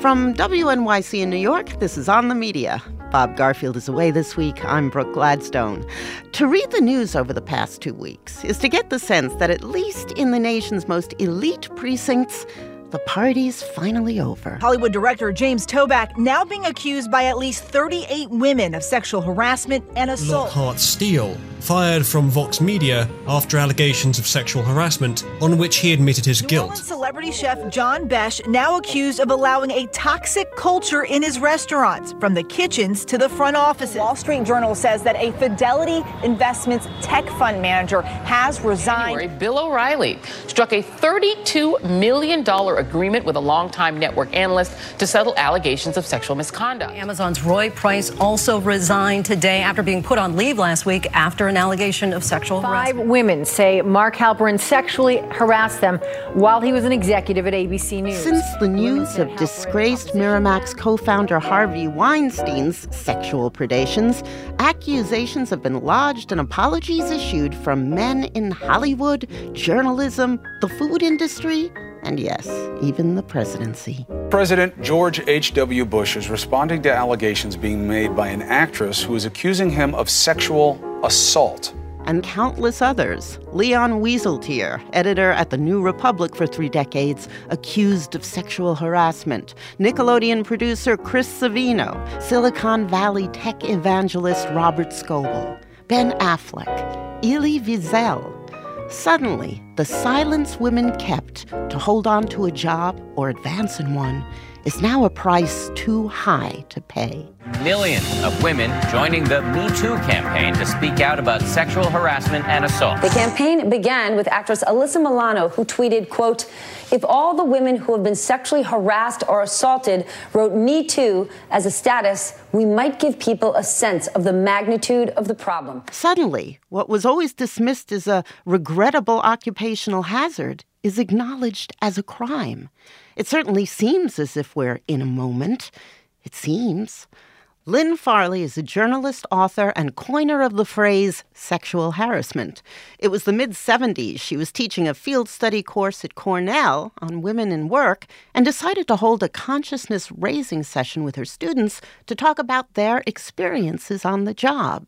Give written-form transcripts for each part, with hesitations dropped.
From WNYC in New York, this is On the Media. Bob Garfield is away this week. I'm Brooke Gladstone. To read the news over the past 2 weeks is to get the sense that at least in the nation's most elite precincts, the party's finally over. Hollywood director James Toback now being accused by at least 38 women of sexual harassment and assault. Lockhart Steele, fired from Vox Media after allegations of sexual harassment on which he admitted his guilt. New Orleans celebrity chef John Besh now accused of allowing a toxic culture in his restaurants, from the kitchens to the front offices. Wall Street Journal says that a Fidelity Investments tech fund manager has resigned. January, Bill O'Reilly struck a $32 million agreement with a longtime network analyst to settle allegations of sexual misconduct. Amazon's Roy Price also resigned today after being put on leave last week after an allegation of sexual harassment. 5 women say Mark Halperin sexually harassed them while he was an executive at ABC News. Since the news of disgraced Miramax co-founder Harvey Weinstein's sexual predations, accusations have been lodged and apologies issued from men in Hollywood, journalism, the food industry, and yes, even the presidency. President George H.W. Bush is responding to allegations being made by an actress who is accusing him of sexual assault. And countless others. Leon Wieseltier, editor at The New Republic for 3 decades, accused of sexual harassment. Nickelodeon producer Chris Savino. Silicon Valley tech evangelist Robert Scoble. Ben Affleck. Elie Wiesel. Suddenly, the silence women kept to hold on to a job or advance in one is now a price too high to pay. Millions of women joining the Me Too campaign to speak out about sexual harassment and assault. The campaign began with actress Alyssa Milano, who tweeted, quote, "If all the women who have been sexually harassed or assaulted wrote Me Too as a status, we might give people a sense of the magnitude of the problem." Suddenly, what was always dismissed as a regrettable occupational hazard is acknowledged as a crime. It certainly seems as if we're in a moment. It seems. Lynn Farley is a journalist, author, and coiner of the phrase sexual harassment. It was the mid-'70s. She was teaching a field study course at Cornell on women in work and decided to hold a consciousness-raising session with her students to talk about their experiences on the job.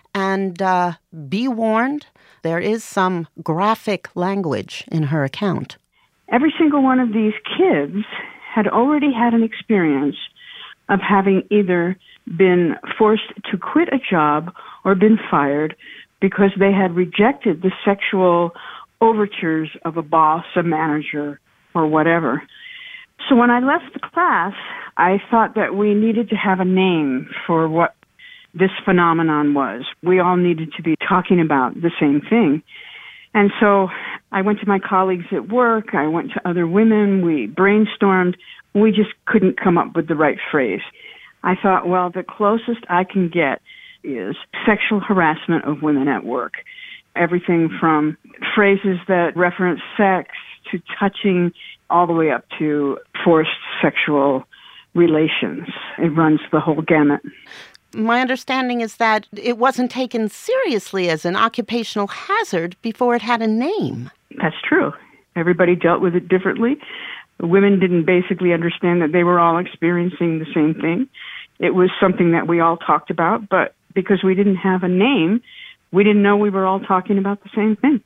And be warned, there is some graphic language in her account. Every single one of these kids had already had an experience of having either been forced to quit a job or been fired because they had rejected the sexual overtures of a boss, a manager, or whatever. So when I left the class, I thought that we needed to have a name for what this phenomenon was. We all needed to be talking about the same thing. And so I went to my colleagues at work, I went to other women, we brainstormed. We just couldn't come up with the right phrase. I thought, well, the closest I can get is sexual harassment of women at work. Everything from phrases that reference sex to touching all the way up to forced sexual relations. It runs the whole gamut. My understanding is that it wasn't taken seriously as an occupational hazard before it had a name. That's true. Everybody dealt with it differently. The women didn't basically understand that they were all experiencing the same thing. It was something that we all talked about, but because we didn't have a name, we didn't know we were all talking about the same thing.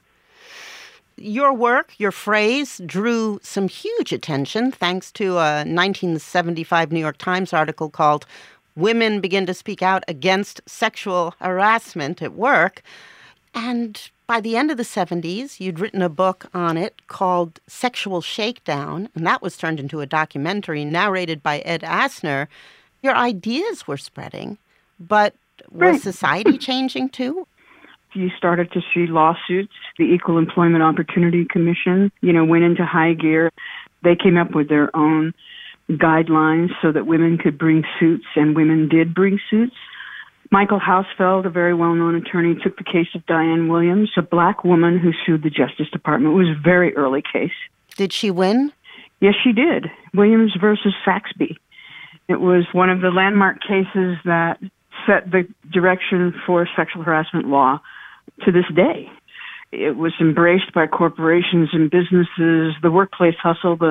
Your work, your phrase, drew some huge attention thanks to a 1975 New York Times article called "Women Begin to Speak Out Against Sexual Harassment at Work." And by the end of the 70s, you'd written a book on it called Sexual Shakedown, and that was turned into a documentary narrated by Ed Asner. Your ideas were spreading, but was society changing too? You started to see lawsuits. The Equal Employment Opportunity Commission, went into high gear. They came up with their own guidelines so that women could bring suits, and women did bring suits. Michael Hausfeld, a very well-known attorney, took the case of Diane Williams, a black woman who sued the Justice Department. It was a very early case. Did she win? Yes, she did. Williams versus Saxby. It was one of the landmark cases that set the direction for sexual harassment law to this day. It was embraced by corporations and businesses, the workplace hustle, the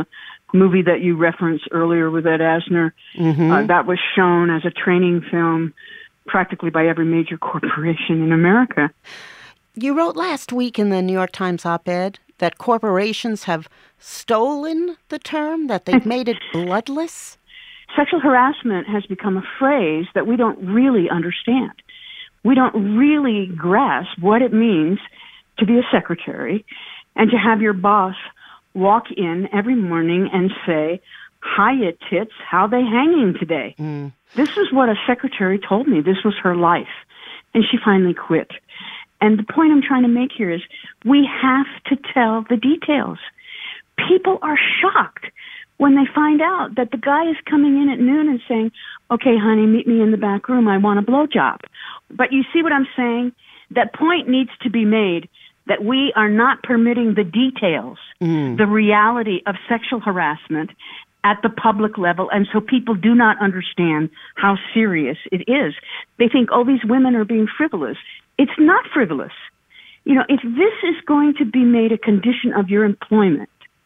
movie that you referenced earlier with Ed Asner, that was shown as a training film practically by every major corporation in America. You wrote last week in the New York Times op-ed that corporations have stolen the term, that they've made it bloodless. Sexual harassment has become a phrase that we don't really understand. We don't really grasp what it means to be a secretary and to have your boss walk in every morning and say, "Hiya, tits, how they hanging today?" This is what a secretary told me. This was her life. And she finally quit. And the point I'm trying to make here is we have to tell the details. People are shocked when they find out that the guy is coming in at noon and saying, "Okay, honey, meet me in the back room. I want a blowjob." But you see what I'm saying? That point needs to be made that we are not permitting the details, the reality of sexual harassment at the public level, and so people do not understand how serious it is. They think, oh, these women are being frivolous. It's not frivolous. You know, if this is going to be made a condition of your employment,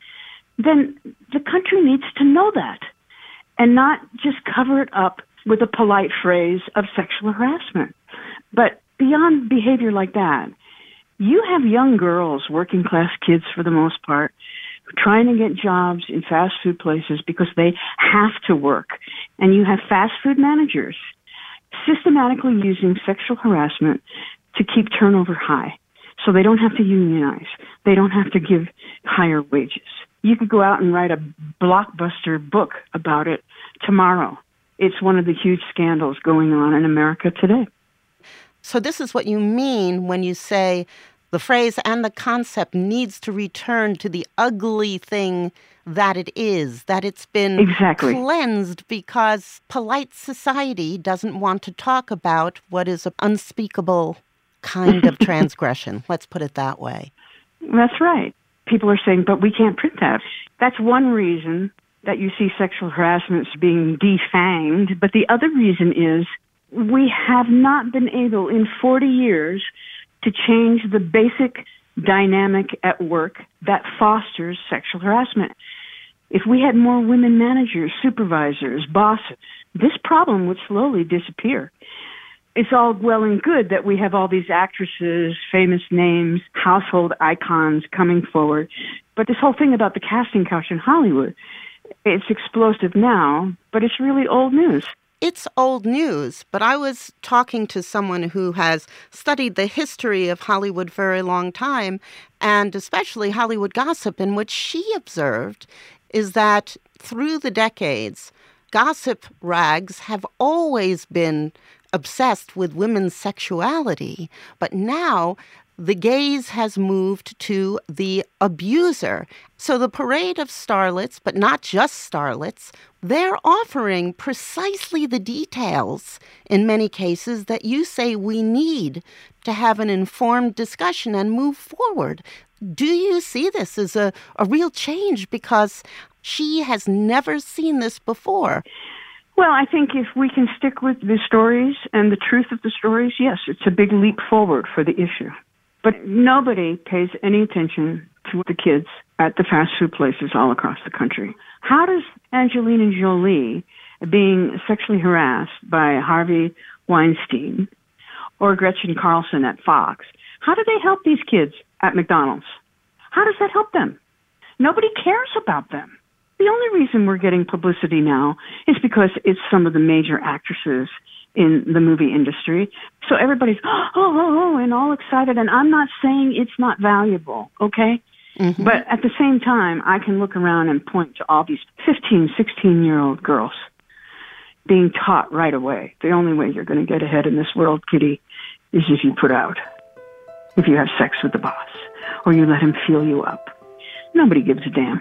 then the country needs to know that and not just cover it up with a polite phrase of sexual harassment. But beyond behavior like that, you have young girls, working class kids for the most part, trying to get jobs in fast food places because they have to work. And you have fast food managers systematically using sexual harassment to keep turnover high. So they don't have to unionize. They don't have to give higher wages. You could go out and write a blockbuster book about it tomorrow. It's one of the huge scandals going on in America today. So this is what you mean when you say the phrase and the concept needs to return to the ugly thing that it is, that it's been cleansed because polite society doesn't want to talk about what is an unspeakable kind of transgression. Let's put it that way. That's right. People are saying, but we can't print that. That's one reason that you see sexual harassment being defanged. But the other reason is we have not been able in 40 years to change the basic dynamic at work that fosters sexual harassment. If we had more women managers, supervisors, bosses, this problem would slowly disappear. It's all well and good that we have all these actresses, famous names, household icons coming forward. But this whole thing about the casting couch in Hollywood, it's explosive now, but it's really old news. It's old news, but I was talking to someone who has studied the history of Hollywood for a long time, and especially Hollywood gossip, and what she observed is that through the decades, gossip rags have always been obsessed with women's sexuality, but now the gaze has moved to the abuser. So the parade of starlets, but not just starlets, they're offering precisely the details, in many cases, that you say we need to have an informed discussion and move forward. Do you see this as a real change? Because she has never seen this before. Well, I think if we can stick with the stories and the truth of the stories, yes, it's a big leap forward for the issue. But nobody pays any attention to the kids at the fast food places all across the country. How does Angelina Jolie being sexually harassed by Harvey Weinstein or Gretchen Carlson at Fox, how do they help these kids at McDonald's? How does that help them? Nobody cares about them. The only reason we're getting publicity now is because it's some of the major actresses in the movie industry. So everybody's, and all excited. And I'm not saying it's not valuable, okay? Mm-hmm. But at the same time, I can look around and point to all these 15, 16-year-old girls being taught right away. The only way you're going to get ahead in this world, Kitty, is if you put out. If you have sex with the boss or you let him feel you up. Nobody gives a damn.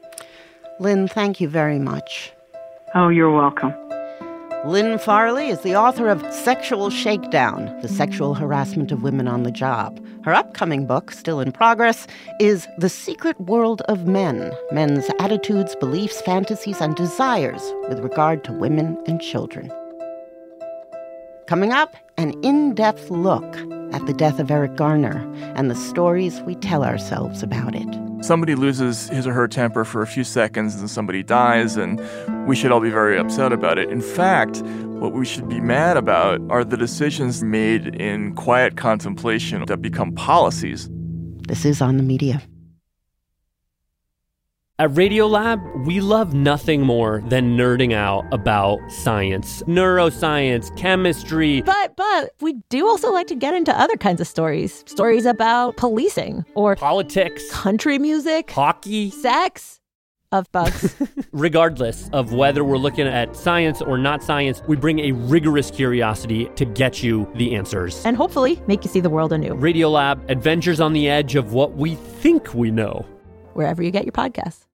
Lynn, thank you very much. Oh, you're welcome. Lynn Farley is the author of Sexual Shakedown, The Sexual Harassment of Women on the Job. Her upcoming book, still in progress, is The Secret World of Men, Men's Attitudes, Beliefs, Fantasies, and Desires with Regard to Women and Children. Coming up, an in-depth look at the death of Eric Garner and the stories we tell ourselves about it. Somebody loses his or her temper for a few seconds and somebody dies, and we should all be very upset about it. In fact, what we should be mad about are the decisions made in quiet contemplation that become policies. This is On the Media. At Radiolab, we love nothing more than nerding out about science, neuroscience, chemistry. But we do also like to get into other kinds of stories. Stories about policing or politics, country music, hockey, sex, of bugs. Regardless of whether we're looking at science or not science, we bring a rigorous curiosity to get you the answers. And hopefully make you see the world anew. Radiolab, adventures on the edge of what we think we know. Wherever you get your podcasts.